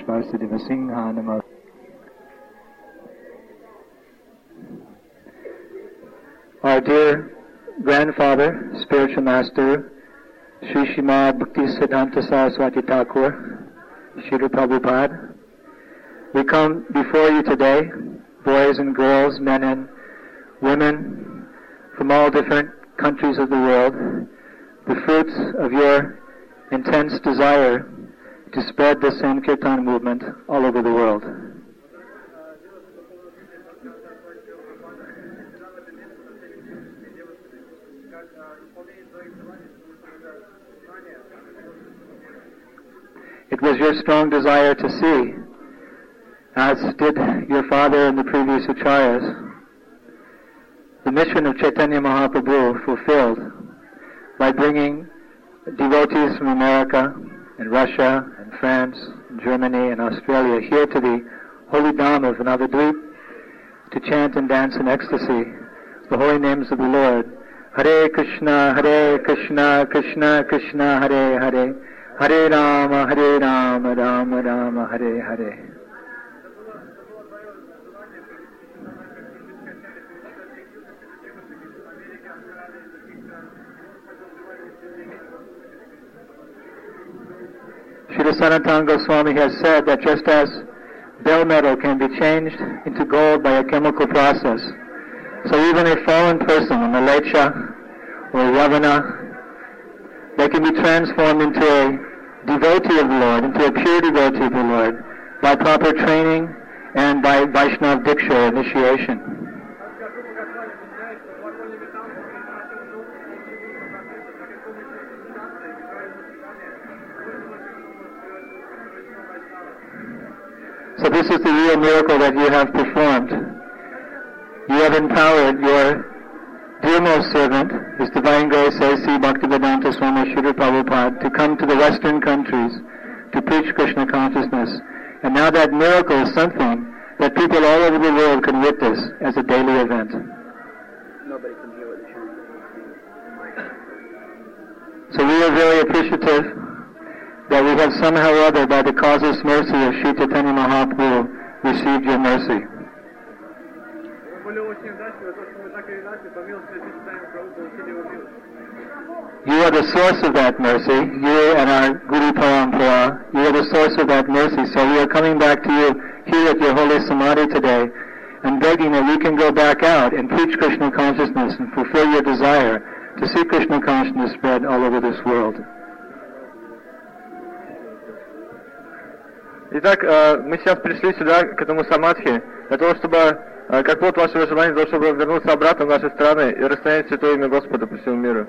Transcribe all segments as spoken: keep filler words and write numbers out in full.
Vasudeva Singha Namaha. Our dear grandfather, spiritual master, Sri Srimad Bhaktisiddhanta Saraswati Thakur, Srila Prabhupada, we come before you today, boys and girls, men and women from all different countries of the world, the fruits of your intense desire to spread the Sankirtan movement all over the world. It was your strong desire to see, as did your father and the previous acharyas, the mission of Chaitanya Mahaprabhu fulfilled by bringing devotees from America and Russia and France and Germany and Australia here to the holy Dham of Navadvip to chant and dance in ecstasy the holy names of the Lord. Hare Krishna, Hare Krishna, Krishna Krishna, Hare Hare, Hare Rama, Hare Rama, Rama Rama, Hare Hare. Srila Sanatana Goswami has said that just as bell metal can be changed into gold by a chemical process, so even a fallen person, a Malecha or a Ravana, they can be transformed into a devotee of the Lord, into a pure devotee of the Lord, by proper training and by Vaishnava Diksha initiation. So this is the real miracle that you have performed. You have empowered your dearmost servant, His Divine Grace A C Bhaktivedanta Swami Srila Prabhupada, to come to the Western countries to preach Krishna consciousness. And now that miracle is something that people all over the world can witness as a daily event. Nobody can hear what you're saying. So we are very appreciative that we have somehow or other, by the causeless mercy of Sri Chaitanya Mahaprabhu, received your mercy. You are the source of that mercy. You and our Guru Parampara, you are the source of that mercy. So we are coming back to you here at your holy Samadhi today and begging that we can go back out and preach Krishna consciousness and fulfill your desire to see Krishna consciousness spread all over this world. Итак, мы сейчас пришли сюда, к этому самадхи, для того, чтобы, как плод вашего желания, для того, чтобы вернуться обратно в наши страны и распространять святое имя Господа по всему миру.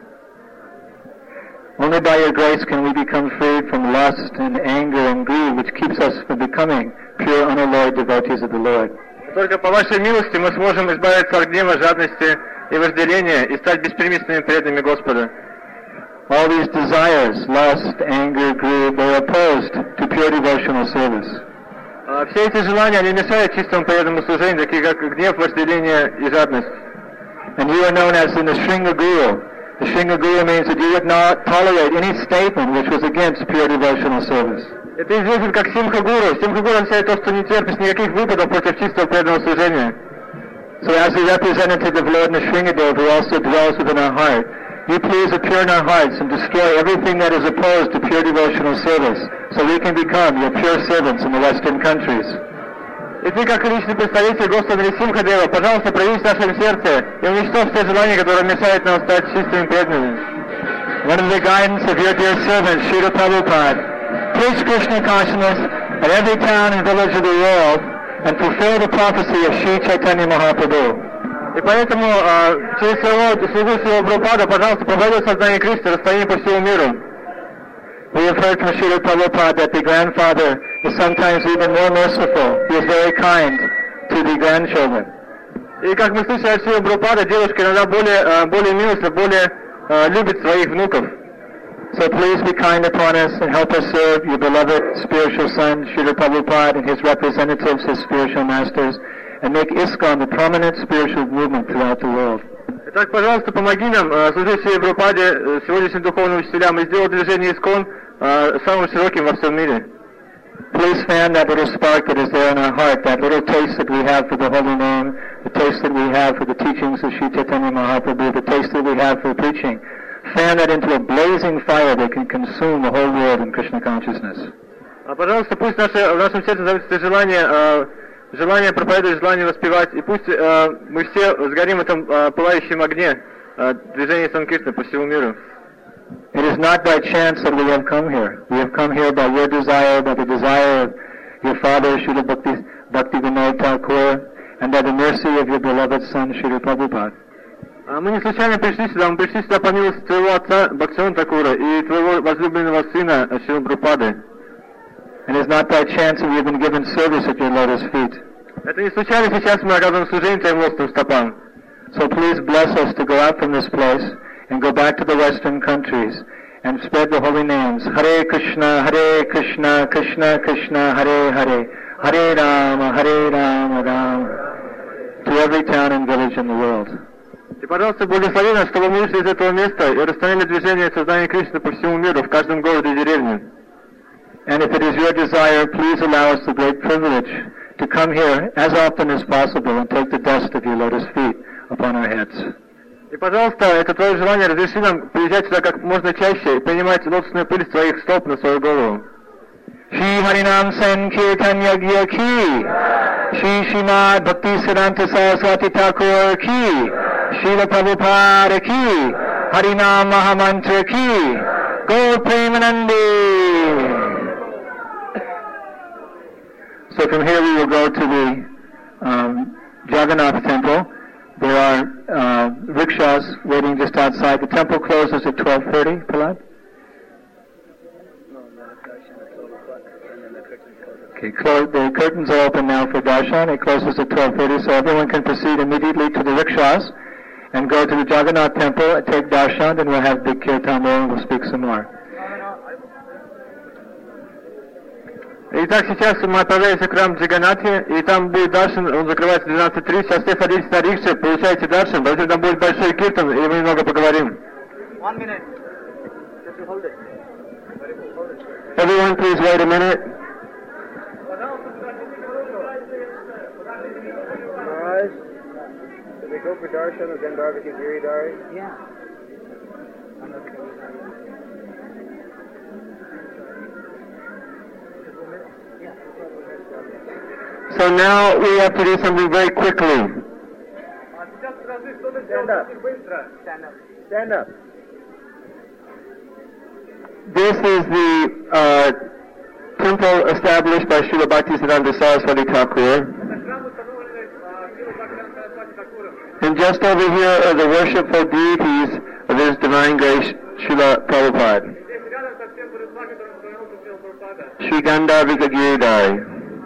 Only by your grace can we become freed from lust and anger and greed, which keeps us from becoming pure, unalloyed devotees of the Lord. Только по вашей милости мы сможем избавиться от гнева, жадности и вожделения и стать беспримесными преданными Господа. All these desires, lust, anger, greed, they are opposed to pure devotional service. Все эти желания, они мешают чистому преданному служению, такие как гнев, вожделение и жадность. And you are known as the Nrsinga Guru. The Nrsinga Guru means that you would not tolerate any statement which was against pure devotional service. Это известен как Симха Гуру. Симха Гуру означает то, что не терпишь никаких выпадов против чистого преданного служения. So as the representative of Lord Nrsingadev, who also dwells within our heart, you please appear in our hearts and destroy everything that is opposed to pure devotional service, so we can become your pure servants in the Western countries. И ты, как личный представитель Господа Нрсимхадева, пожалуйста, прояви в нашем сердце и уничтожь все желания, которые мешают нам стать чистыми преданными. Under the guidance of your dear servant, Srila Prabhupada, preach Krishna consciousness at every town and village of the world and fulfill the prophecy of Sri Chaitanya Mahaprabhu. И поэтому э, через своего слугу своего Прабхупада, пожалуйста, проводит сознание Кришны, расстояние по всему миру. We have heard from Srila Prabhupada that the grandfather is sometimes even more merciful. He is very kind to the grandchildren. И как мы слышали от Шрила Прабхупада, девушка иногда более, э, более милостива, более э, любит своих внуков. So please be kind upon us and help us serve your beloved spiritual son, Srila Prabhupada, and his representatives, his spiritual masters, and make ISKCON the prominent spiritual movement throughout the world. Итак, пожалуйста, помоги нам, служить Шри Прабхупаде, сегодняшним духовным учителям, и сделать движение ИСККОН самым широким во всем мире. Please fan that little spark that is there in our heart, that little taste that we have for the holy name, the taste that we have for the teachings of Sri Chaitanya Mahaprabhu, the taste that we have for preaching. Fan that into a blazing fire that can consume the whole world in Krishna consciousness. А, пожалуйста, пусть наше, в нашем сердце заводится желание, э, желание проповедовать, желание воспевать, и пусть э, мы все сгорим в этом э, пылающем огне э, движения Санкиртны по всему миру. It is not by chance that we have come here. We have come here by your desire, by the desire of your father, Srila Bhakti, Bhakti Vinod Thakur, and by the mercy of your beloved son, Srila Prabhupada. А мы не случайно пришли сюда, мы пришли сюда по милости твоего отца Бхактивинода Thakura и твоего возлюбленного сына Шрилы Прабхупады. And it is not by chance that we have been given service at your lotus feet. Это не случайно сейчас мы оказываем служение твоим лотосным стопам. So please bless us to go out from this place and go back to the Western countries and spread the holy names. Hare Krishna, Hare Krishna, Krishna Krishna, Hare Hare, Hare Rama, Hare Rama, Rama, to every town and village in the world. И, пожалуйста, благослови нас, чтобы мы вышли из этого места и распространили движение создания Кришны по всему миру, в каждом городе и деревне. And if it is your desire, please allow us the great privilege to come here as often as possible and take the dust of your lotus feet upon our heads. И, пожалуйста, это твое желание, разреши нам приезжать сюда как можно чаще и принимать лотосную пыль с твоих стоп на свою голову. Shri Harinam Sankirtan Yagya ki, Shri Srimad Bhakti Siddhanta Saraswati Thakur ki, Srila Prabhupada ki, Harinam Mahamantra ki, Gaur Premanandi. So from here we will go to the um, Jagannath temple. There are uh, rickshaws waiting just outside. The temple closes at twelve thirty, Prahlad? Okay, close, the curtains are open now for darshan. It closes at twelve thirty, so everyone can proceed immediately to the rickshaws and go to the Jagannath temple and take darshan, and we'll have big kirtan there and we'll speak some more. Итак, сейчас мы отправляемся к храму Джаганнати, и там будет даршан, он закрывается в двенадцать тридцать. Сейчас все садитесь на рикше, получайте даршан, затем там будет большой киртан, и мы немного поговорим. One minute. Just hold it. Everyone, please wait a minute. Alright. Did we go for darshan and then Darviki Giri Dari? Yeah. So now we have to do something very quickly. Stand up. Stand up. Stand up. This is the uh, temple established by Srila Bhaktisiddhanta Saraswati Thakur. And just over here are the worshipful deities of His Divine Grace, Srila Prabhupada. Sri Gandharvika Giridhari.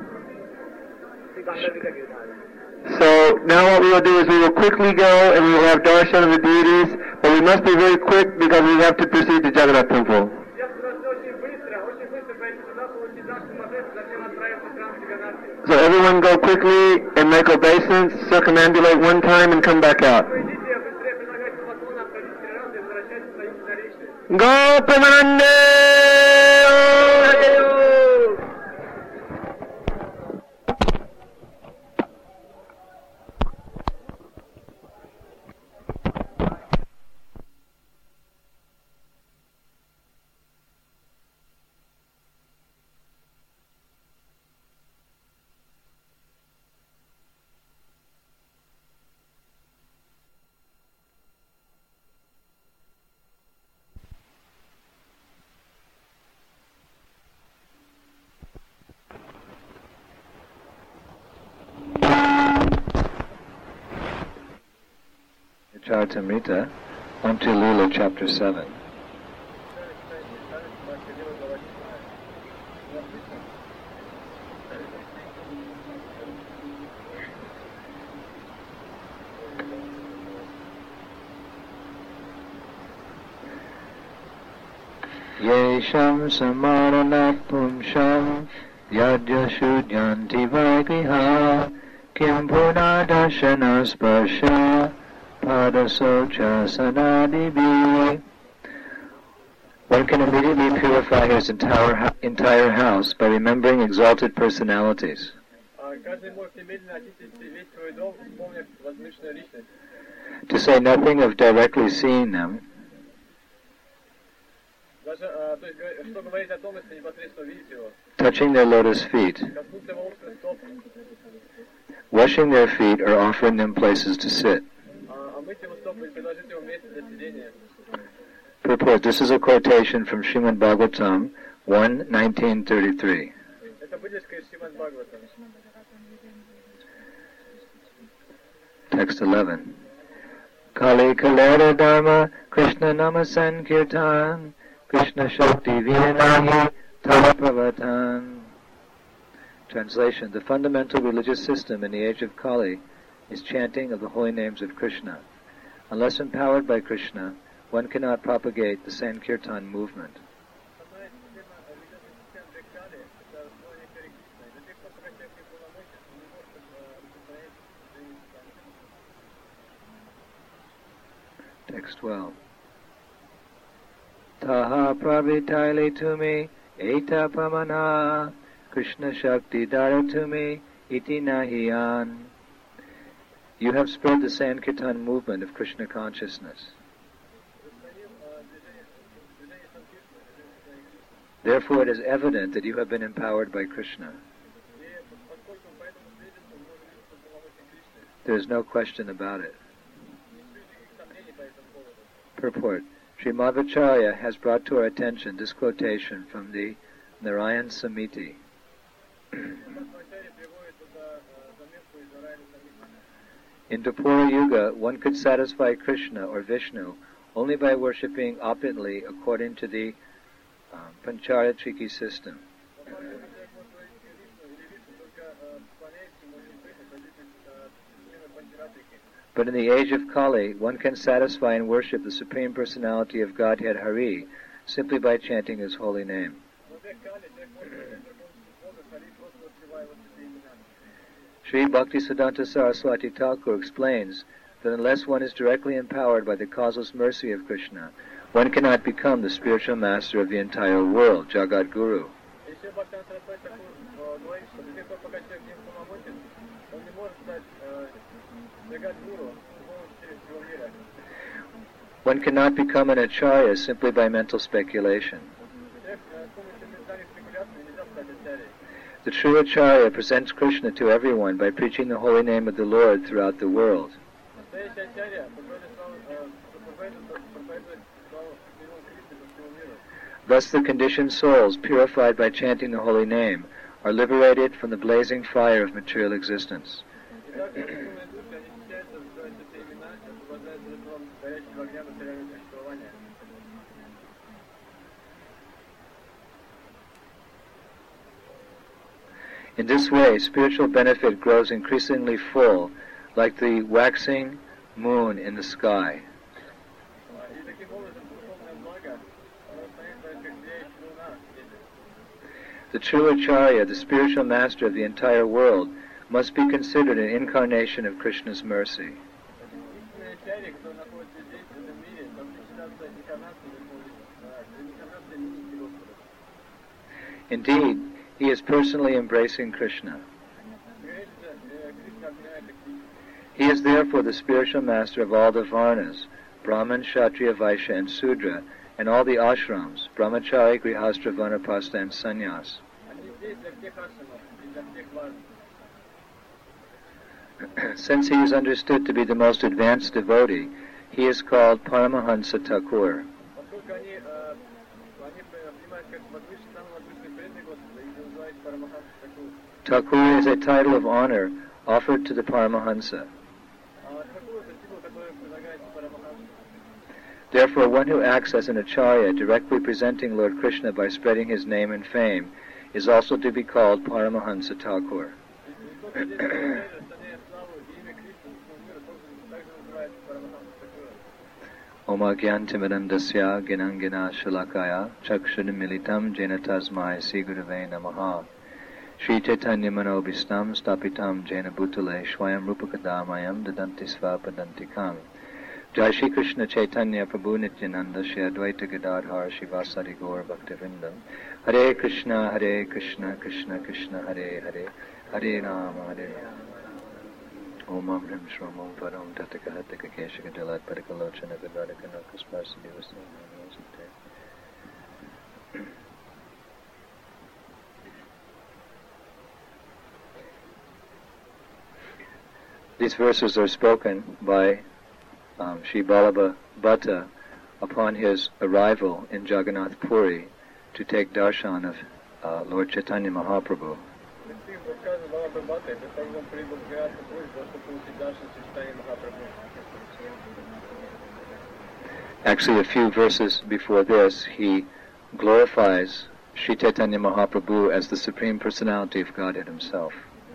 So now what we will do is we will quickly go and we will have darshan of the deities, but we must be very quick because we have to proceed to Jagannath Temple. So everyone go quickly and make obeisance, circumambulate one time and come back out. Go Premanande! Charitamrita, Amti Lila, Chapter seven. Yesham samaranat pumsham yadya shudyanti vaikriha kim puna darshana sparsha Padasocha Sanadibi. One can immediately purify his entire, entire house by remembering exalted personalities. To say nothing of directly seeing them, touching their lotus feet, washing their feet, or offering them places to sit. Purport. This is a quotation from Srimad Bhagavatam one nineteen thirty-three. Text eleven. Kali Kalera Dharma Krishna Nama Sankirtan Krishna Shakti Vinanahi Tapravatan. Translation. The fundamental religious system in the age of Kali is chanting of the holy names of Krishna. Unless empowered by Krishna, one cannot propagate the Sankirtan movement. Text twelve. Taha pravitaili tumi eta pamana Krishna Shakti dara tumi iti nahiyan. You have spread the Sankirtan movement of Krishna consciousness. Therefore it is evident that you have been empowered by Krishna. There is no question about it. Purport. Sri Madhvacharya has brought to our attention this quotation from the Narayan Samiti. In Dwapara Yuga, one could satisfy Krishna or Vishnu only by worshipping opulently according to the um, Pancharatriki system. But in the age of Kali, one can satisfy and worship the Supreme Personality of Godhead Hari simply by chanting His holy name. Sri Bhaktisiddhanta Saraswati Thakur explains that unless one is directly empowered by the causeless mercy of Krishna, one cannot become the spiritual master of the entire world, Jagat Guru. One cannot become an acharya simply by mental speculation. The true acharya presents Krishna to everyone by preaching the holy name of the Lord throughout the world. Thus the conditioned souls, purified by chanting the holy name, are liberated from the blazing fire of material existence. In this way, spiritual benefit grows increasingly full, like the waxing moon in the sky. The true acharya, the spiritual master of the entire world, must be considered an incarnation of Krishna's mercy. Indeed, he is personally embracing Krishna. He is therefore the spiritual master of all the Varnas, Brahman, Kshatriya, Vaishya, and Sudra, and all the ashrams, Brahmachari, Grihastra, Vanaprastha, and Sannyas. Since he is understood to be the most advanced devotee, he is called Paramahansa Thakur. Thakur is a title of honor offered to the Paramahansa. Therefore, one who acts as an acharya, directly presenting Lord Krishna by spreading his name and fame, is also to be called Paramahansa Thakur. Om Agyantimadam Dasya Ginangina Shalakaya Chakshunim Militam Jena Tasmai Sigurave Namaha Shri Chaitanya Manobhistam Stapitam Jena Bhutale Shwayam Rupakadamayam Dadanti Svapadantikam Jai Shri Krishna Chaitanya Prabhu Nityananda Shri Advaita Gadadhar Shivasari Gaur Bhaktivinoda. Hare Krishna, Hare Krishna, Krishna Krishna, Hare Hare, Hare Rama, Hare Rama. Om Am Rim Shrom Om Param Tataka Hataka Keshaka Jalat Parikalochana Gadadaka Nakas Parsadivasa. These verses are spoken by um, Sri Vallabha Bhatta upon his arrival in Jagannath Puri to take darshan of uh, Lord Chaitanya Mahaprabhu. Actually, a few verses before this, he glorifies Sri Chaitanya Mahaprabhu as the Supreme Personality of Godhead Himself.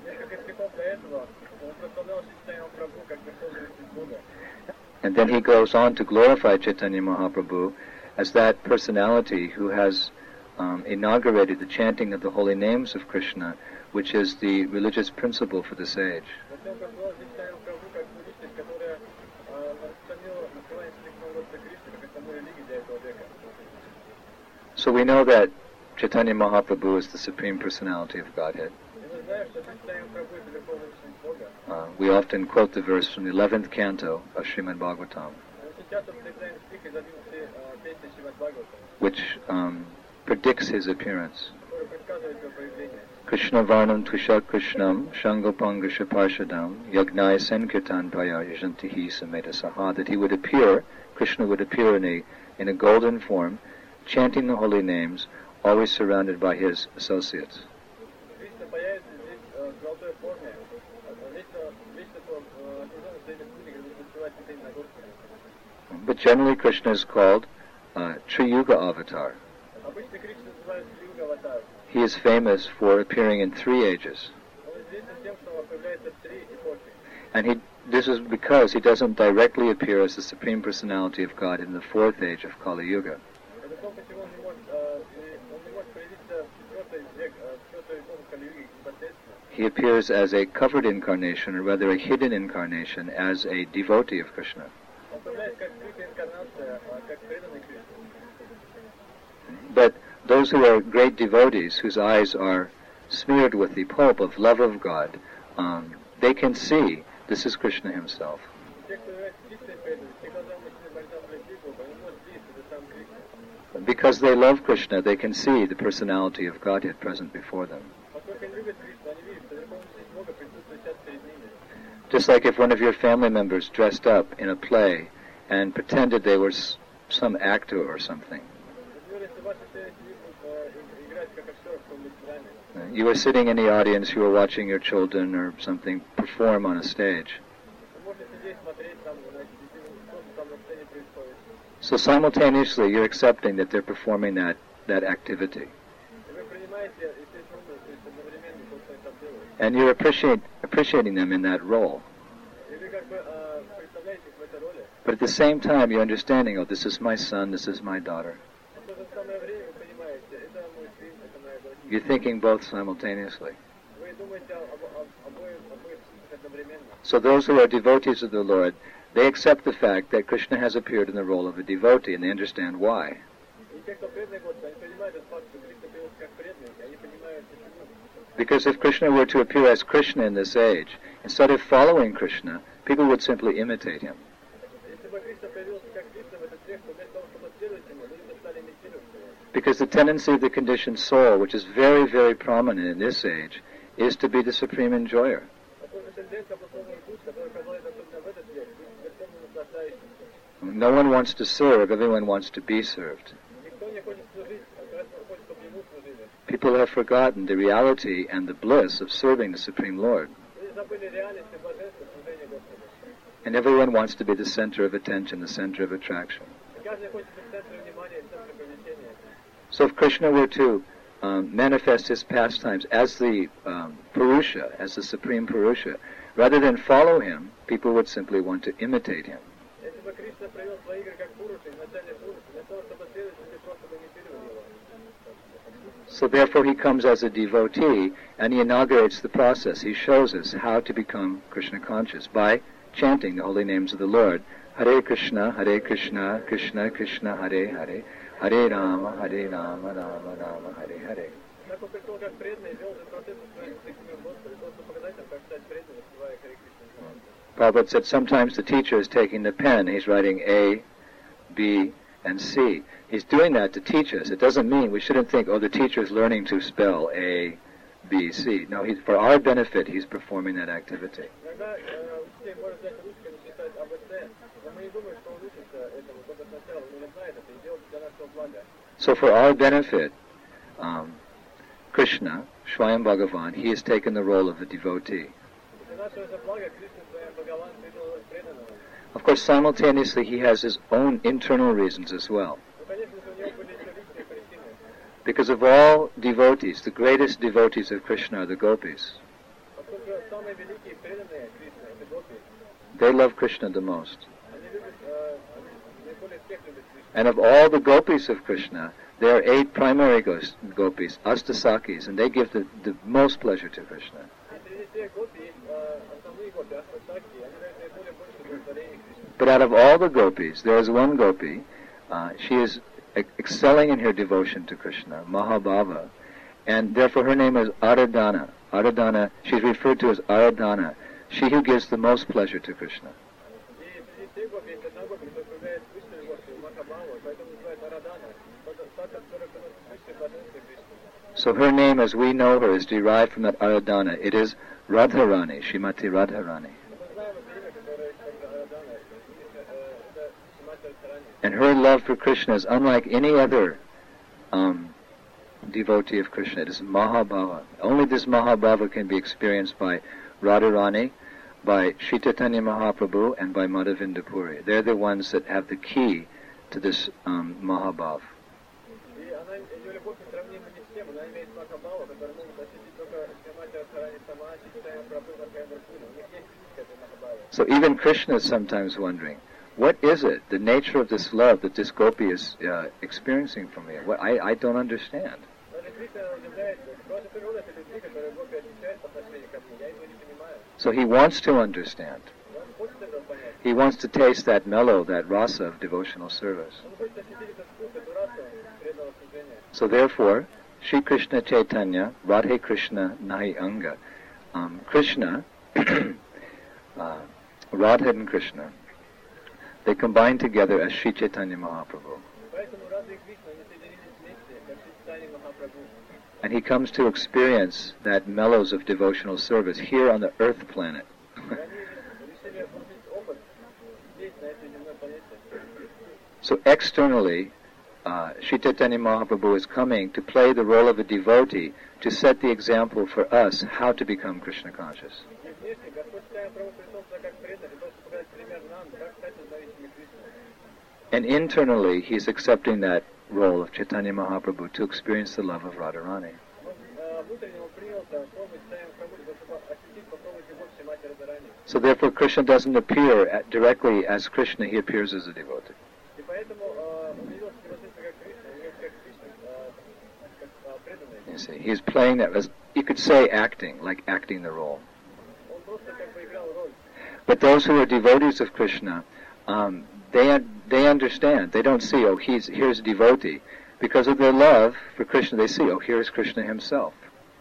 And then he goes on to glorify Chaitanya Mahaprabhu as that personality who has um, inaugurated the chanting of the holy names of Krishna, which is the religious principle for this age. So we know that Chaitanya Mahaprabhu is the Supreme Personality of Godhead. Uh, we often quote the verse from the eleventh canto of Srimad Bhagavatam, which um, predicts his appearance. Krishna Varnam Tvisha Krishnam Shangopanga Shaparshadam Yagnaya Sankirtan Paya Yajantihi Sameta Saha, that he would appear, Krishna would appear in a, in a golden form, chanting the holy names, always surrounded by his associates. But generally Krishna is called uh, Triyuga Avatar. He is famous for appearing in three ages. And he, this is because he doesn't directly appear as the Supreme Personality of God in the fourth age of Kali Yuga. He appears as a covered incarnation, or rather a hidden incarnation, as a devotee of Krishna. But those who are great devotees, whose eyes are smeared with the pulp of love of God, um, they can see this is Krishna himself. Because they love Krishna, they can see the personality of Godhead present before them. Just like if one of your family members dressed up in a play and pretended they were s- some actor or something. Uh, you were sitting in the audience, you were watching your children or something perform on a stage. So simultaneously you're accepting that they're performing that, that activity. And you're appreciate, appreciating them in that role. But at the same time, you're understanding, oh, this is my son, this is my daughter. You're thinking both simultaneously. So those who are devotees of the Lord, they accept the fact that Krishna has appeared in the role of a devotee, and they understand why. Because if Krishna were to appear as Krishna in this age, instead of following Krishna, people would simply imitate him. Because the tendency of the conditioned soul, which is very, very prominent in this age, is to be the supreme enjoyer. No one wants to serve, everyone wants to be served. People have forgotten the reality and the bliss of serving the Supreme Lord. And everyone wants to be the center of attention, the center of attraction. So if Krishna were to um, manifest his pastimes as the um, Purusha, as the Supreme Purusha, rather than follow him, people would simply want to imitate him. So therefore he comes as a devotee and he inaugurates the process. He shows us how to become Krishna conscious by chanting the holy names of the Lord, Hare Krishna, Hare Krishna, Krishna Krishna, Hare Hare, Hare Rama, Hare Rama, Rama Rama, Hare Hare. Prabhupada said sometimes the teacher is taking the pen, he's writing A, B, and C. He's doing that to teach us. It doesn't mean we shouldn't think, oh, the teacher is learning to spell A, B, C. No, he's, for our benefit, he's performing that activity. So for our benefit, um, Krishna, Swayam Bhagavan, he has taken the role of a devotee. Of course, simultaneously, he has his own internal reasons as well. Because of all devotees, the greatest devotees of Krishna are the gopis. They love Krishna the most. And of all the gopis of Krishna, there are eight primary gopis, Astasakis, and they give the, the most pleasure to Krishna. But out of all the gopis, there is one gopi, uh, she is excelling in her devotion to Krishna, Mahabhava, and therefore her name is Aradhana. Aradhana, she's referred to as Aradhana, she who gives the most pleasure to Krishna. So her name, as we know her, is derived from that Aradhana. It is Radharani, Shrimati Radharani. And her love for Krishna is unlike any other um, devotee of Krishna. It is Mahabhava. Only this Mahabhava can be experienced by Radharani, by Sri Chaitanya Mahaprabhu, and by Madhavinda Puri. They're the ones that have the key to this um, Mahabhava. So even Krishna is sometimes wondering, what is it, the nature of this love that this gopi is uh, experiencing from me? What, I, I don't understand. So he wants to understand. He wants to taste that mellow, that rasa of devotional service. So therefore, Shri Krishna Chaitanya, Radhe Krishna Nahi Anga, um, Krishna, uh, Radha and Krishna, they combine together as Shri Chaitanya Mahaprabhu. And he comes to experience that mellows of devotional service here on the earth planet. So externally, uh, Shri Chaitanya Mahaprabhu is coming to play the role of a devotee to set the example for us how to become Krishna conscious. And internally, he is accepting that role of Chaitanya Mahaprabhu to experience the love of Radharani. So therefore, Krishna doesn't appear at, directly as Krishna, he appears as a devotee. You see, he's playing that as, you could say, acting, like acting the role. But those who are devotees of Krishna, um, they they understand. They don't see, oh, he's here's a devotee. Because of their love for Krishna, they see, oh, here's Krishna himself.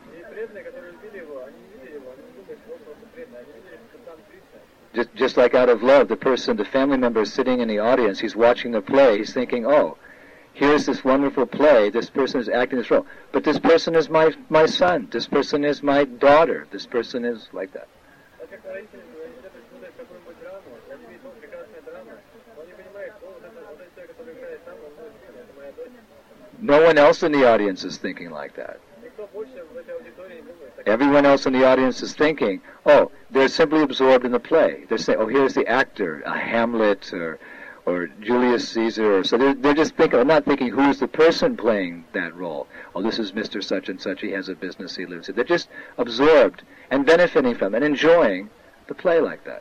Just, just like out of love, the person, the family member is sitting in the audience, he's watching the play, he's thinking, oh, here's this wonderful play, this person is acting this role. But this person is my, my son, this person is my daughter, this person is like that. No one else in the audience is thinking like that. Everyone else in the audience is thinking, oh, they're simply absorbed in the play. They're saying, oh, here's the actor, a Hamlet or or Julius Caesar. Or, so they're, they're just thinking, not thinking who's the person playing that role. Oh, this is Mister Such and Such, he has a business, he lives it. They're just absorbed and benefiting from it and enjoying the play like that.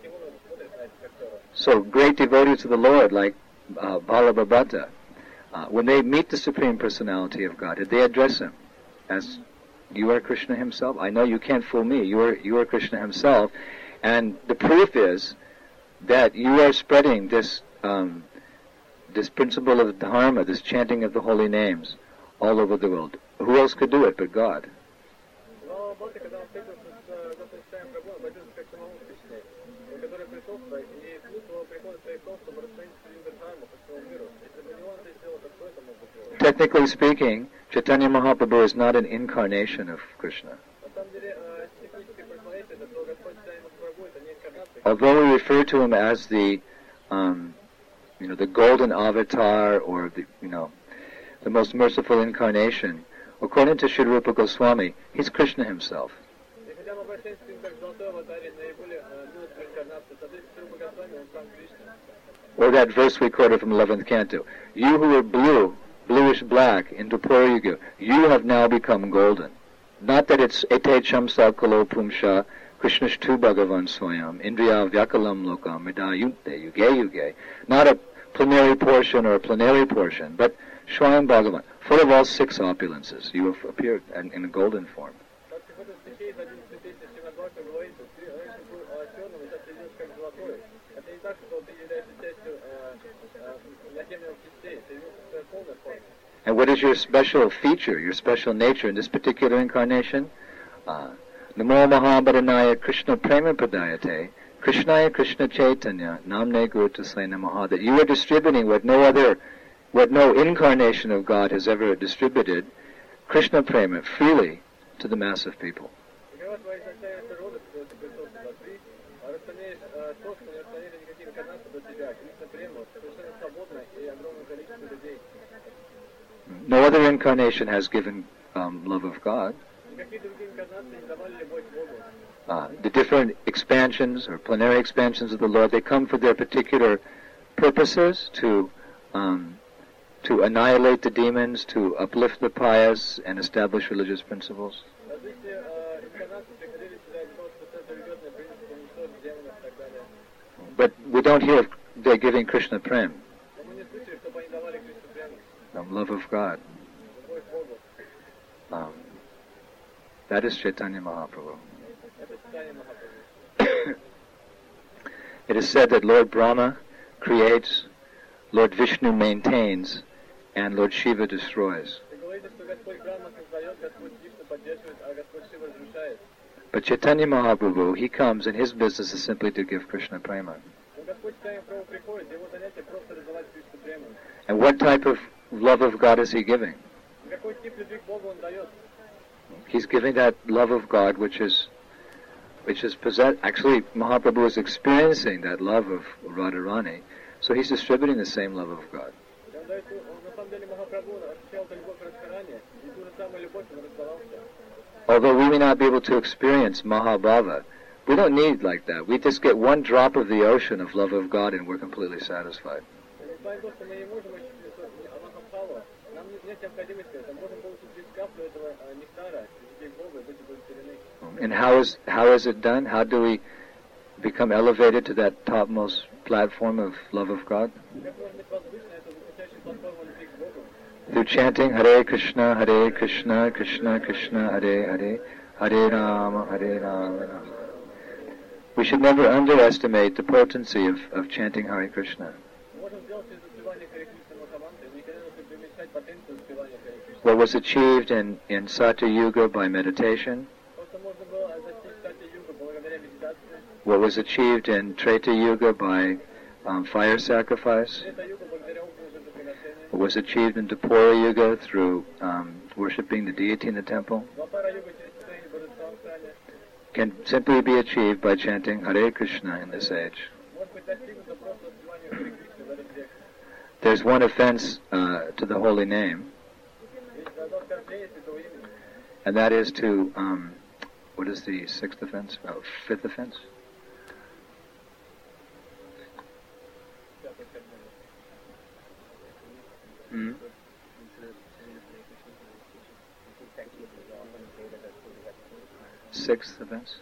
So great devotees to the Lord, like uh, Balabhabhata, uh, when they meet the Supreme Personality of Godhead, they address him as, you are Krishna himself. I know you can't fool me. You are, you are Krishna himself. And the proof is that you are spreading this um, this principle of dharma, this chanting of the holy names, all over the world. Who else could do it but God? Technically speaking, Chaitanya Mahaprabhu is not an incarnation of Krishna. Although we refer to him as the, um, you know, the golden avatar, or the, you know, the most merciful incarnation, according to Sri Rupa Goswami, he's Krishna himself. Or that verse we quoted from eleventh canto: "You who were blue, bluish black in Dupura Yuga, you have now become golden." Not that it's ete chamsa kalo pumsha Krishnashtu Bhagavan Swayam Indriya Vyakalam Lokam Midayunte Yuge Yuge. Not a plenary portion or a plenary portion, but Swayam Bhagavan, full of all six opulences. You have appeared in, in a golden form. And what is your special feature, your special nature in this particular incarnation? Uh, Namo Mahabharanaya Krishna Prema Pradayate Krishnaya Krishna Chaitanya Namne Guru Tasai Namaha. That you are distributing what no other, what no incarnation of God has ever distributed, Krishna Prema, freely to the mass of people. No other incarnation has given um, love of God. Uh, the different expansions or plenary expansions of the Lord, they come for their particular purposes, to um, to annihilate the demons, to uplift the pious, and establish religious principles. But we don't hear of they're giving Krishna Prem, um, love of God. Um, that is Chaitanya Mahaprabhu. It is said that Lord Brahma creates, Lord Vishnu maintains, and Lord Shiva destroys. But Chaitanya Mahaprabhu, he comes and his business is simply to give Krishna Prema. And what type of love of God is he giving? He's giving that love of God which is which is possessed. Actually, Mahaprabhu is experiencing that love of Radharani, so he's distributing the same love of God. Although we may not be able to experience Mahabhava, we don't need like that. We just get one drop of the ocean of love of God and we're completely satisfied. And how is how is it done? How do we become elevated to that topmost platform of love of God? Through chanting Hare Krishna, Hare Krishna, Krishna Krishna, Hare Hare, Hare Rama, Hare Rama. We should never underestimate the potency of, of chanting Hare Krishna. What was achieved in, in Satya Yuga by meditation, what was achieved in Treta Yuga by um, fire sacrifice, what was achieved in Dupura Yuga through um, worshipping the deity in the temple, can simply be achieved by chanting Hare Krishna in this age. There's one offense uh, to the holy name, and that is to, um, what is the sixth offense? Oh, fifth offense? Mm-hmm. Sixth offense?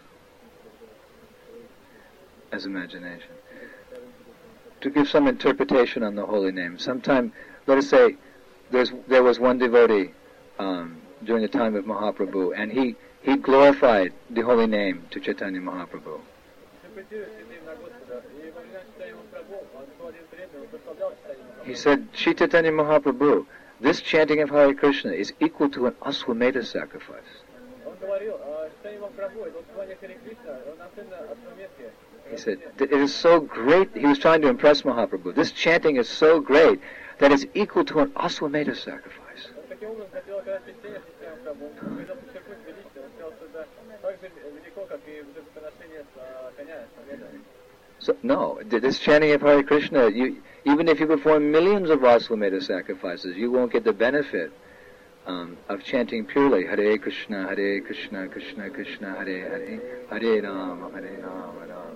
As imagination. To give some interpretation on the holy name. Sometime, let us say, there's there was one devotee um, during the time of Mahaprabhu, and he he glorified the holy name to Chaitanya Mahaprabhu. He said, Shri Chaitanya Mahaprabhu, this chanting of Hare Krishna is equal to an Aswamedha sacrifice. He said, it is so great, he was trying to impress Mahaprabhu, this chanting is so great that it's equal to an Aswamedha sacrifice. So, no, this chanting of Hare Krishna, you, even if you perform millions of Aswamedha sacrifices, you won't get the benefit um, of chanting purely Hare Krishna, Hare Krishna, Krishna Krishna, Hare Hare, Hare Rama, Hare Rama, Rama.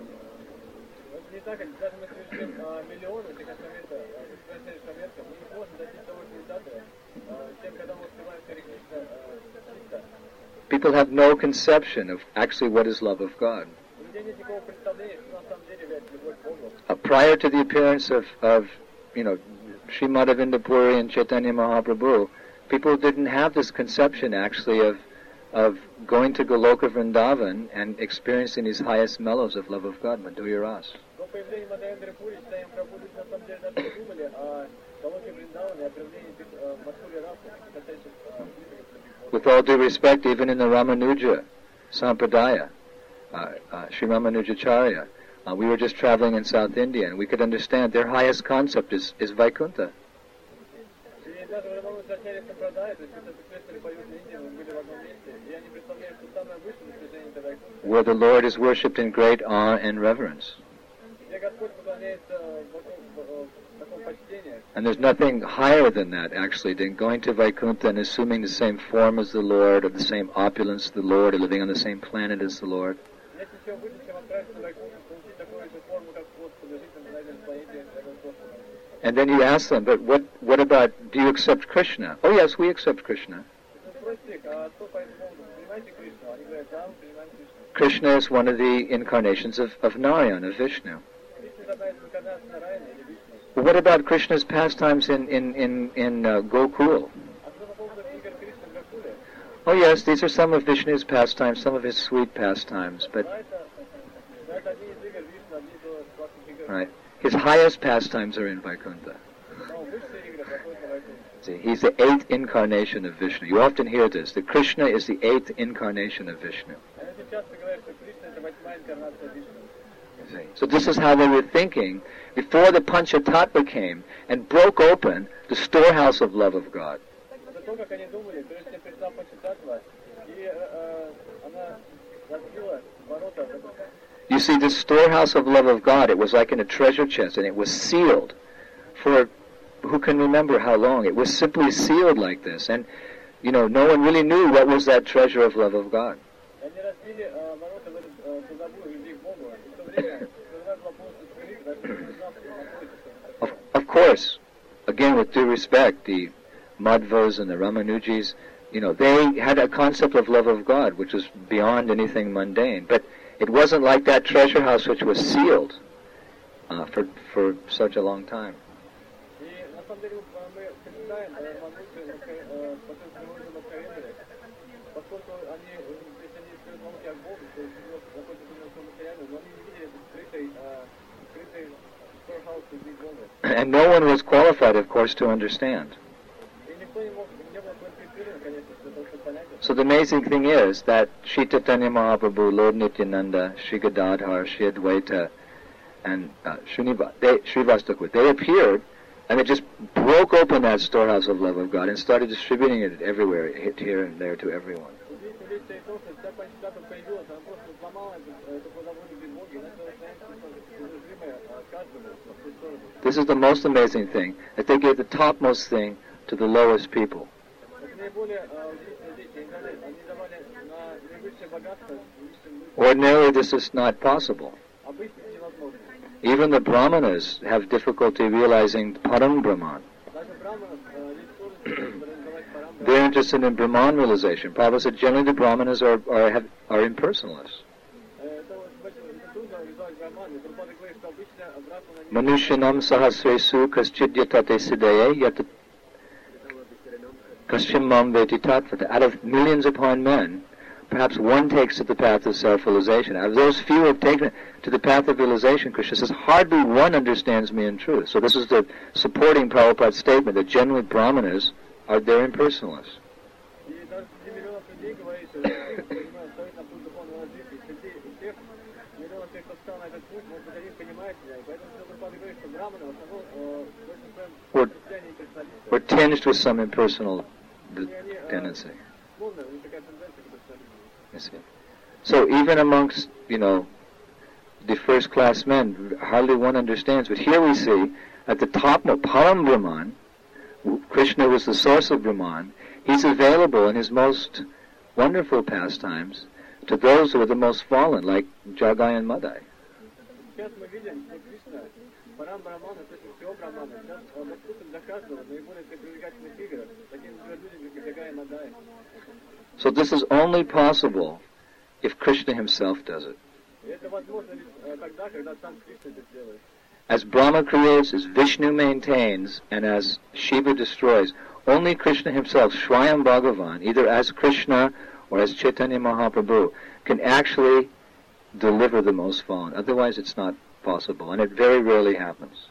People have no conception of actually what is love of God. Uh, prior to the appearance of, of you know, Sri Madhavinda Puri and Chaitanya Mahaprabhu, people didn't have this conception actually of of going to Goloka Vrindavan and experiencing these highest mellows of love of God, Madhurya Ras. With all due respect, even in the Ramanuja Sampradaya, uh, uh, Sri Ramanujacharya, uh, we were just traveling in South India, and we could understand their highest concept is, is Vaikuntha. Where the Lord is worshipped in great awe and reverence. And there's nothing higher than that, actually, than going to Vaikuntha and assuming the same form as the Lord, or the same opulence as the Lord, or living on the same planet as the Lord. And then you ask them, but what, what about, do you accept Krishna? Oh yes, we accept Krishna. Krishna is one of the incarnations of, of Narayan, of Vishnu. But what about Krishna's pastimes in, in, in, in uh, Gokul? Oh yes, these are some of Vishnu's pastimes, some of his sweet pastimes, but... Right. His highest pastimes are in Vaikuntha. See, he's the eighth incarnation of Vishnu. You often hear this, that Krishna is the eighth incarnation of Vishnu. See? So this is how they were thinking before the Panchatattva came and broke open the storehouse of love of God. You see, this storehouse of love of God, it was like in a treasure chest, and it was sealed for who can remember how long. It was simply sealed like this, and, you know, no one really knew what was that treasure of love of God. of, of course, again, with due respect, the Madhvas and the Ramanujis, you know, they had a concept of love of God which was beyond anything mundane, but it wasn't like that treasure house which was sealed uh, for for such a long time. And no one was qualified, of course, to understand. So the amazing thing is that Sri Chaitanya Mahaprabhu, Lord Nityananda, Sri Gadadhar, Sri Advaita, and uh, Srivastava, they appeared and they just broke open that storehouse of love of God and started distributing it everywhere, hit here and there to everyone. This is the most amazing thing, that they gave the topmost thing to the lowest people. Ordinarily, this is not possible. Even the Brahmanas have difficulty realizing Param Brahman. They're interested in Brahman realization. Prabhupada said generally the Brahmanas are are, have, are impersonalists. Manushanam sahasresu kaschidyatate siddhaye yat Kasyamam veti tattvata. Out of millions upon men, perhaps one takes to the path of self-realization. Out of those few who have taken it to the path of realization, Krishna says, hardly one understands me in truth. So this is the supporting Prabhupada's statement that generally Brahmanas are they're impersonalists. We're, we're tinged with some impersonal d- tendency. You see. So even amongst, you know, the first-class men, hardly one understands. But here we see, at the top of Param Brahman, Krishna was the source of Brahman. He's available in his most wonderful pastimes to those who are the most fallen, like Jagai and Madai. So this is only possible if Krishna himself does it. As Brahma creates, as Vishnu maintains, and as Shiva destroys, only Krishna himself, Swayam Bhagavan, either as Krishna or as Chaitanya Mahaprabhu, can actually deliver the most fallen. Otherwise it's not possible, and it very rarely happens.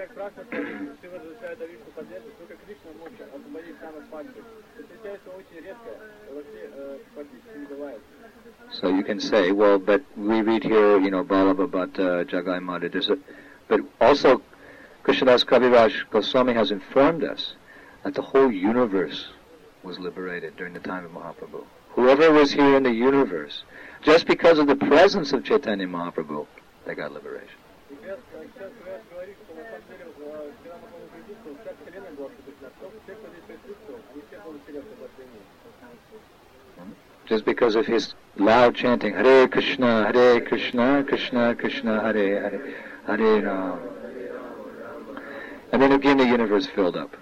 So you can say, well, but we read here, you know, Balabhabata, Jagai Madai, there's a, but also Krishnadas Kaviraj Goswami has informed us that the whole universe was liberated during the time of Mahaprabhu. Whoever was here in the universe, just because of the presence of Chaitanya Mahaprabhu, they got liberation. Just because of his loud chanting, Hare Krishna, Hare Krishna, Krishna Krishna, Hare Hare, Hare Ram. And then again the universe filled up.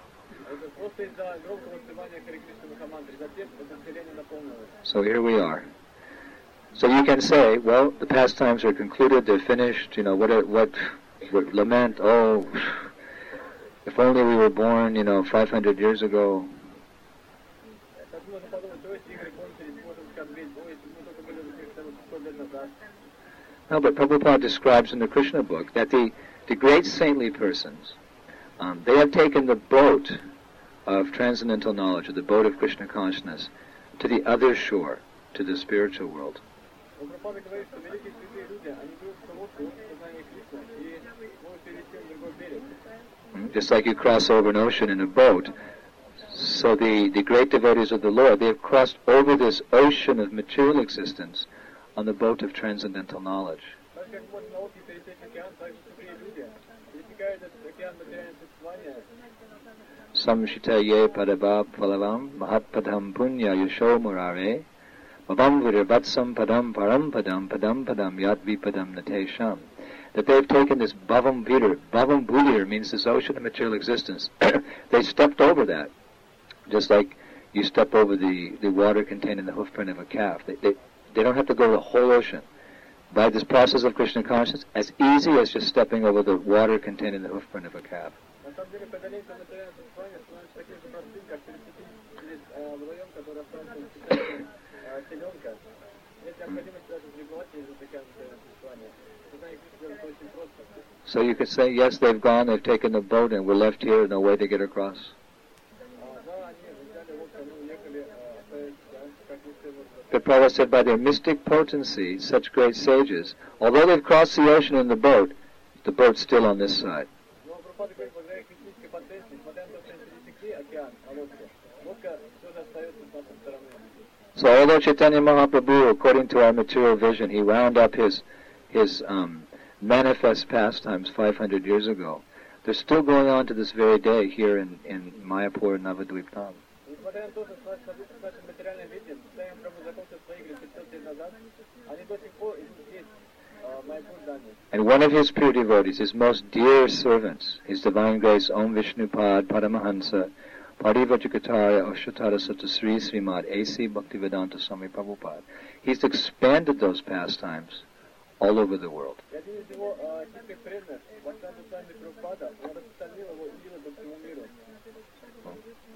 So here we are. So you can say, well, the pastimes are concluded, they're finished, you know, what, what, what lament, oh, if only we were born, you know, five hundred years ago. No, but Prabhupada describes in the Krishna book that the, the great saintly persons, um, they have taken the boat of transcendental knowledge, or the boat of Krishna consciousness, to the other shore, to the spiritual world. Just like you cross over an ocean in a boat, so the, the great devotees of the Lord, they have crossed over this ocean of material existence on the boat of transcendental knowledge. Samshita padabha palavam mahatpadam punya yasho murare bhavam virvatsam padam param padam padam padam yat vipadam natesham. That they've taken this bhavam vidir, bhavam budir means this ocean of material existence. They stepped over that, just like you step over the, the water contained in the hoofprint of a calf. They, they, they don't have to go the whole ocean. By this process of Krishna consciousness, as easy as just stepping over the water contained in the hoofprint of a calf. So you could say, yes, they've gone, they've taken the boat, and we're left here, no way to get across. But Prabhupada said, by their mystic potency, such great sages, although they've crossed the ocean in the boat, the boat's still on this side. So although Chaitanya Mahaprabhu, according to our material vision, he wound up his his um, manifest pastimes five hundred years ago, they're still going on to this very day here in, in Mayapur and Navadvip Dham. And one of his pure devotees, his most dear servants, his divine grace, Om Vishnupad Paramahansa, Parivajakatarya Ashatara Sata Sri Srimad A C Bhaktivedanta Swami Prabhupada. He's expanded those pastimes all over the world.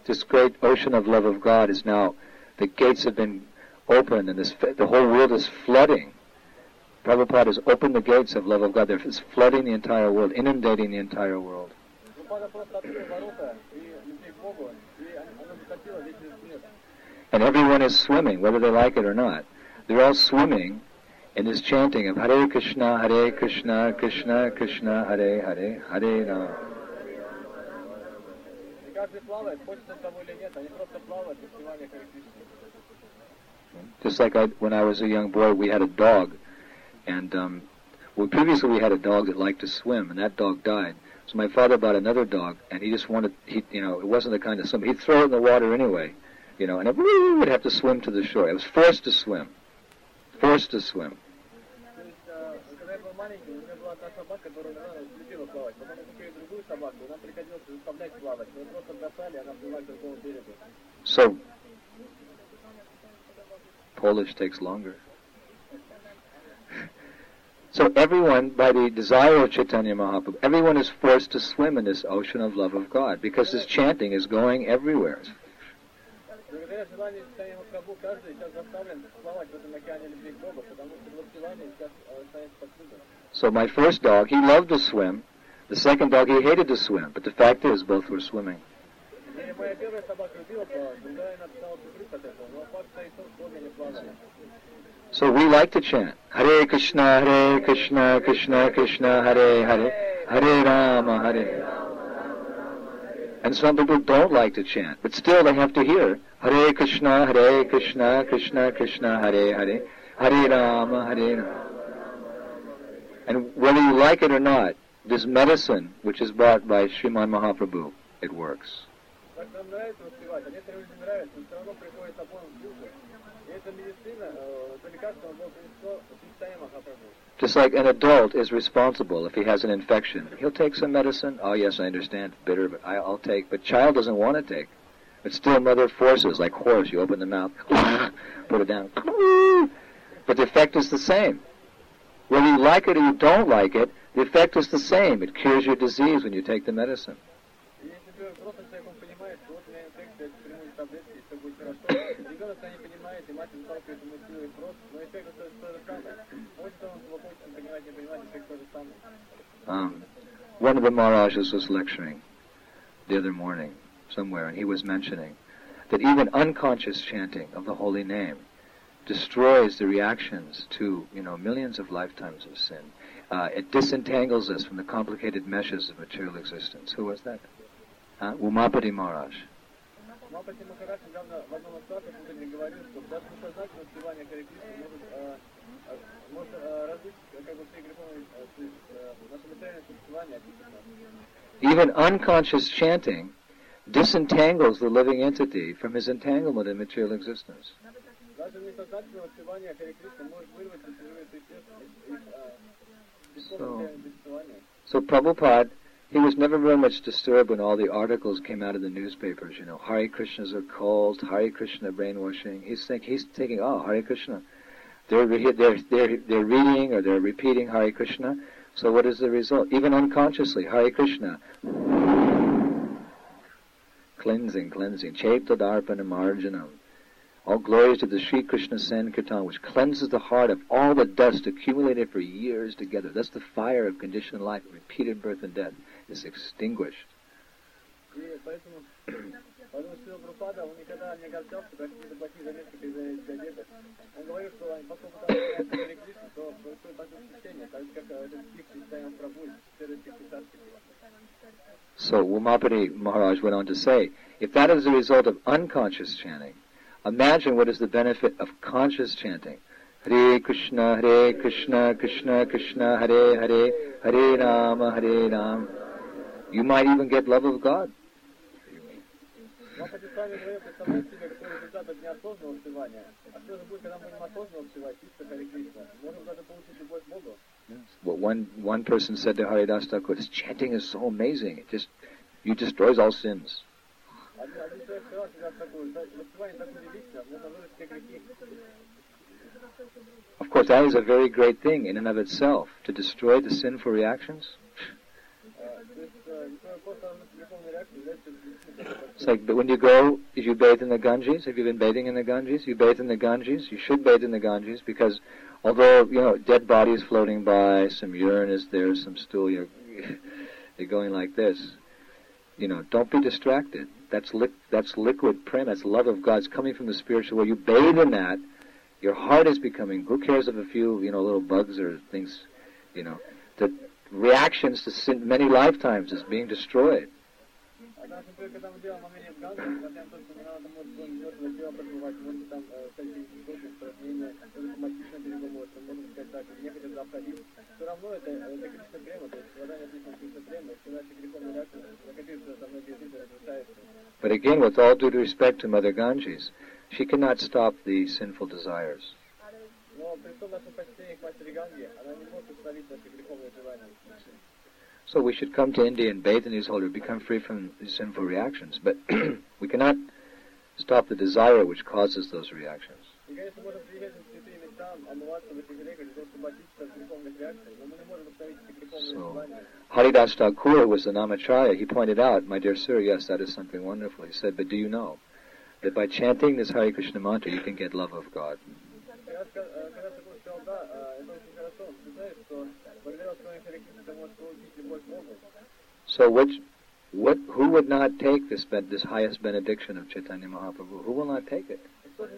this great ocean of love of God is now, the gates have been opened, and this, the whole world is flooding. Prabhupada has opened the gates of love of God. They're flooding the entire world, inundating the entire world. And everyone is swimming, whether they like it or not. They're all swimming in this chanting of Hare Krishna, Hare Krishna, Krishna Krishna, Hare Hare, Hare Rama. Just like I, when I was a young boy, we had a dog, and um, well, previously we had a dog that liked to swim, and that dog died. So my father bought another dog, and he just wanted, he, you know, it wasn't the kind of swim. He'd throw it in the water anyway, you know, and it would have to swim to the shore. It was forced to swim, forced to swim. So, Polish takes longer. So everyone, by the desire of Chaitanya Mahaprabhu, everyone is forced to swim in this ocean of love of God, because this chanting is going everywhere. So my first dog, he loved to swim. The second dog, he hated to swim. But the fact is, both were swimming. So we like to chant Hare Krishna, Hare Krishna, Krishna Krishna, Hare Hare, Hare Rama, Hare. And some people don't like to chant, but still they have to hear Hare Krishna, Hare Krishna, Krishna Krishna, Hare Hare, Hare Rama, Hare Rama. And whether you like it or not, this medicine, which is brought by Sriman Mahaprabhu, it works. Just like an adult is responsible if he has an infection. He'll take some medicine. Oh, yes, I understand. It's bitter, but I'll take. But child doesn't want to take. But still mother forces, like horse. You open the mouth, put it down. But the effect is the same. Whether you like it or you don't like it, the effect is the same. It cures your disease when you take the medicine. Um, one of the Maharajas was lecturing the other morning somewhere, and he was mentioning that even unconscious chanting of the holy name destroys the reactions to, you know, millions of lifetimes of sin. Uh, it disentangles us from the complicated meshes of material existence. Who was that? Huh? Umapati Maharaj. Even unconscious chanting disentangles the living entity from his entanglement in material existence. So, so Prabhupada, he was never very much disturbed when all the articles came out of the newspapers, you know, Hare Krishnas are cult, Hare Krishna brainwashing. He's think, he's thinking, oh, Hare Krishna. They're, they're, they're, they're reading or they're repeating Hare Krishna. So what is the result? Even unconsciously, Hare Krishna. Cleansing, cleansing. Chaita Darpana Marjanam. All glories to the Sri Krishna Sankirtan, which cleanses the heart of all the dust accumulated for years together. That's the fire of conditioned life, repeated birth and death, is extinguished. So Umapati Maharaj went on to say, if that is the result of unconscious chanting, imagine what is the benefit of conscious chanting. Hare Krishna, Hare Krishna, Krishna Krishna, Hare Hare, Hare Rama, Hare Rama. You might even get love of God. What one one person said to Haridas Thakur, this chanting is so amazing. It just, you destroys all sins. Of course, that is a very great thing in and of itself, to destroy the sinful reactions. It's like, but when you go, did you bathe in the Ganges? Have you been bathing in the Ganges? You bathe in the Ganges? You should bathe in the Ganges because although, you know, dead bodies floating by, some urine is there, some stool, you're, you're going like this. You know, don't be distracted. That's li- that's liquid prem, that's love of God. It's coming from the spiritual world. You bathe in that, your heart is becoming, who cares of a few, you know, little bugs or things, you know, the reactions to sin, many lifetimes is being destroyed. But again, with all due respect to Mother Ganges, she cannot stop the sinful desires. So we should come to India and bathe in these holy, become free from these sinful reactions. But we cannot stop the desire which causes those reactions. So, Haridas Thakur, who was the Namacharya, he pointed out, my dear sir, yes, that is something wonderful. He said, but do you know that by chanting this Hare Krishna mantra, you can get love of God? So which, what, who would not take this this highest benediction of Chaitanya Mahaprabhu? Who will not take it?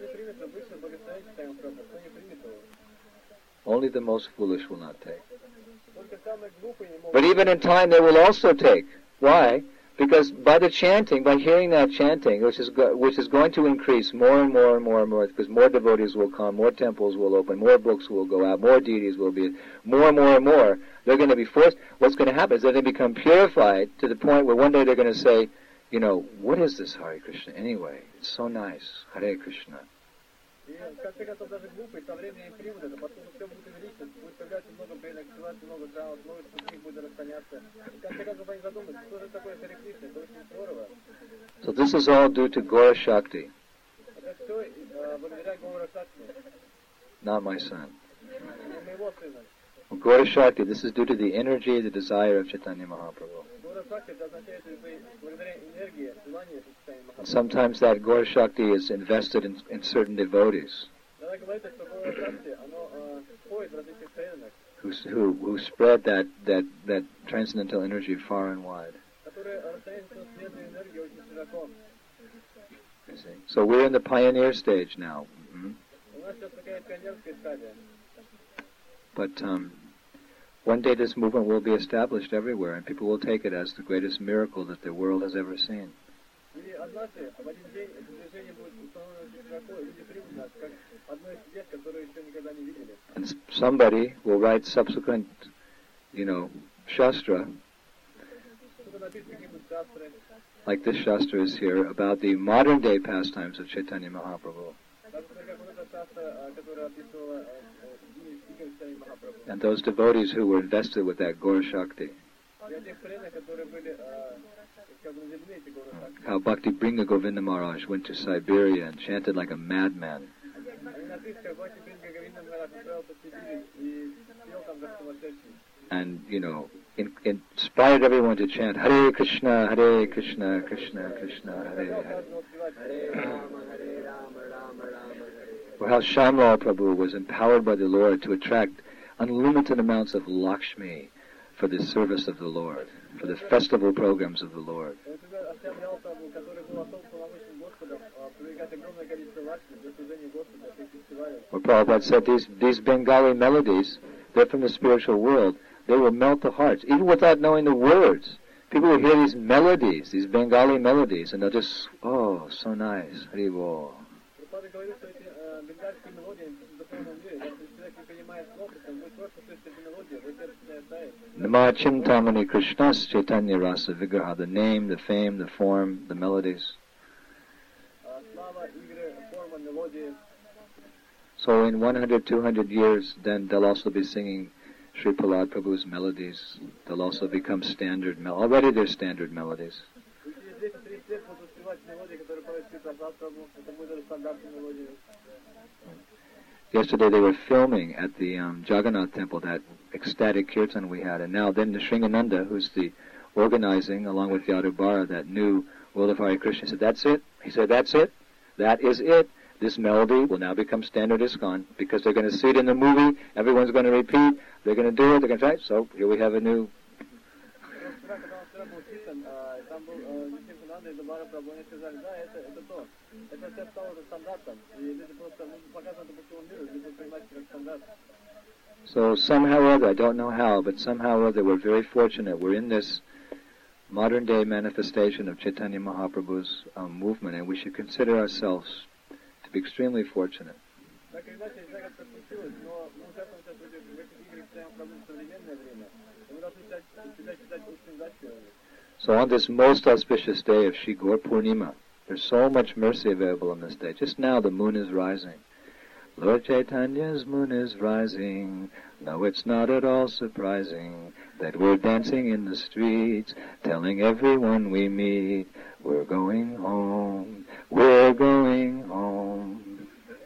Only the most foolish will not take. But even in time they will also take. Why? Because by the chanting, by hearing that chanting, which is go- which is going to increase more and more and more and more, because more devotees will come, more temples will open, more books will go out, more deities will be, more and more and more, they're going to be forced. What's going to happen is they're going to become purified to the point where one day they're going to say, you know, what is this Hare Krishna anyway? It's so nice, Hare Krishna. So this is all due to Gaura Shakti. Not my son. Well, Gaura Shakti, this is due to the energy, the desire of Chaitanya Mahaprabhu. And sometimes that Gaura Shakti is invested in, in certain devotees who, who, who spread that, that, that transcendental energy far and wide. You see? So we're in the pioneer stage now. Mm-hmm. But um, one day this movement will be established everywhere, and people will take it as the greatest miracle that the world has ever seen. And somebody will write subsequent, you know, Shastra, like this Shastra is here, about the modern day pastimes of Chaitanya Mahaprabhu. And those devotees who were invested with that Gaura Shakti. How Bhakti Bringa Govinda Maharaj went to Siberia and chanted like a madman. And, you know, in, inspired everyone to chant Hare Krishna, Hare Krishna, Krishna Krishna, Hare Hare. Or how Shamlal Prabhu was empowered by the Lord to attract unlimited amounts of Lakshmi for the service of the Lord, for the festival programs of the Lord. Or Prabhupada said these, these Bengali melodies, they're from the spiritual world. They will melt the hearts, even without knowing the words. People will hear these melodies, these Bengali melodies, and they'll just, oh, so nice, Haribo. Nama Chintamani Krishnas Chaitanya Rasa Vigraha, the name, the fame, the form, the melodies. So in one hundred, two hundred years, then they'll also be singing Sri Prahlad Prabhu's melodies. They'll also become standard melodies. Already they're standard melodies. Yesterday they were filming at the um, Jagannath temple that ecstatic kirtan we had, and now then the Sringananda, who's the organizing, along with Yadubara, that new world of Hare Krishna. He said, that's it. He said, that's it. That is it. This melody will now become standard ISKCON because they're going to see it in the movie. Everyone's going to repeat. They're going to do it. They're going to try it. So here we have a new... So somehow or other, I don't know how, but somehow or other we're very fortunate. We're in this modern day manifestation of Chaitanya Mahaprabhu's um, movement, and we should consider ourselves to be extremely fortunate. So on this most auspicious day of Shri Gaur Purnima, there's so much mercy available on this day. Just now the moon is rising. Lord Chaitanya's moon is rising. No, it's not at all surprising that we're dancing in the streets, telling everyone we meet, we're going home, we're going home.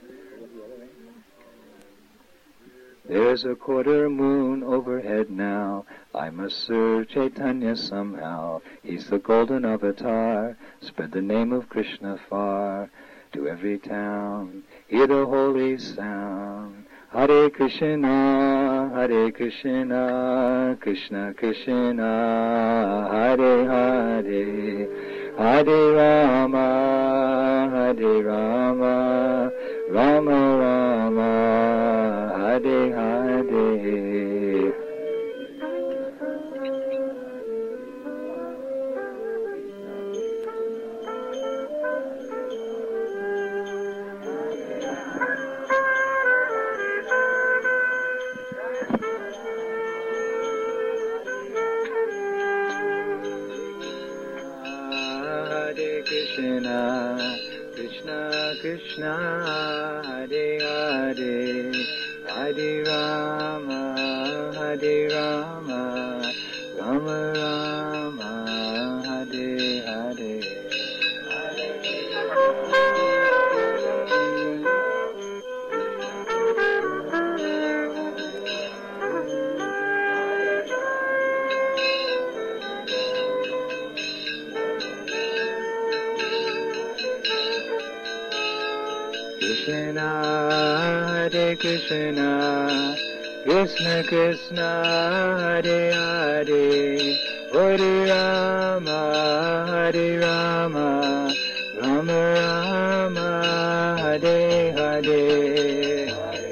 There's a quarter moon overhead now. I must serve Chaitanya somehow. He's the golden avatar. Spread the name of Krishna far to every town. Hear the holy sound. Hare Krishna, Hare Krishna, Krishna Krishna, Hare Hare, Hare Rama, Hare Rama, Rama Rama, Hare Hare. Krishna, Krishna, Krishna, Hare Hare, Hare Rama, Hare Rama, Rama Rama, Hare Hare. Krishna, Hare Krishna, Krishna Krishna, Hare Hare, Hare Rama, Hare Rama, Rama Rama, Hare Hare.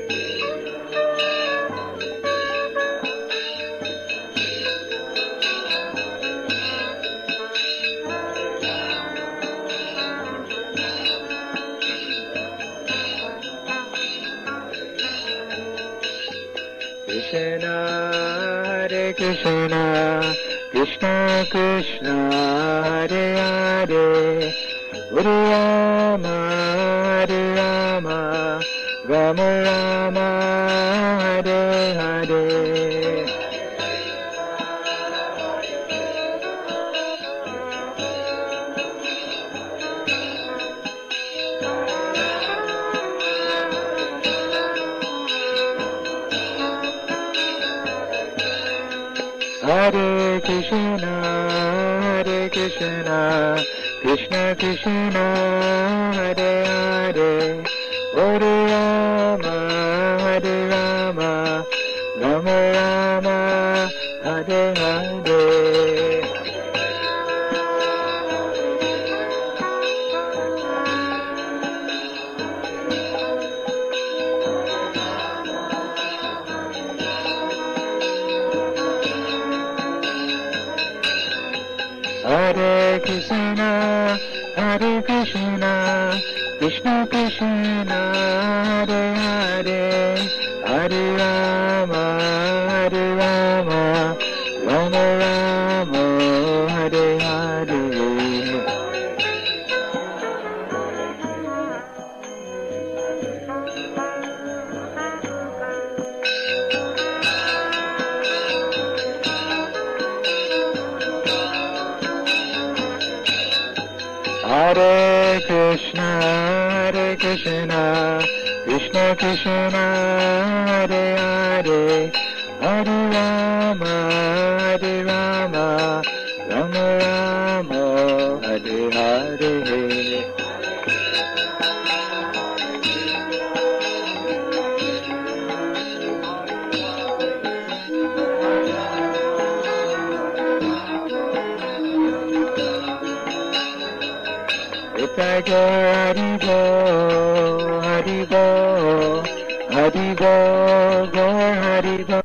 Krishna, Hare Krishna, Krishna Krishna, Hare Hare, Hare Rama, Hare Rama, Rama Rama, Hare Hare. Hare Krishna, Hare Krishna, Krishna Krishna, Hare Hare, Hare Rama, Hare Rama, Rama Rama, Hare Hare. Hare Krishna, Hare Krishna, Krishna Krishna, Hare Hare, Hare Rama, Hare Rama, Rama Rama, Hare Hare. Hare Krishna, Hare Krishna, Krishna Krishna, Hare Hare, Hare Rama, Hare Rama, Rama Rama, Hare Hare. Tiger, Haribo, Haribo, Haribo, Gaur Haribo.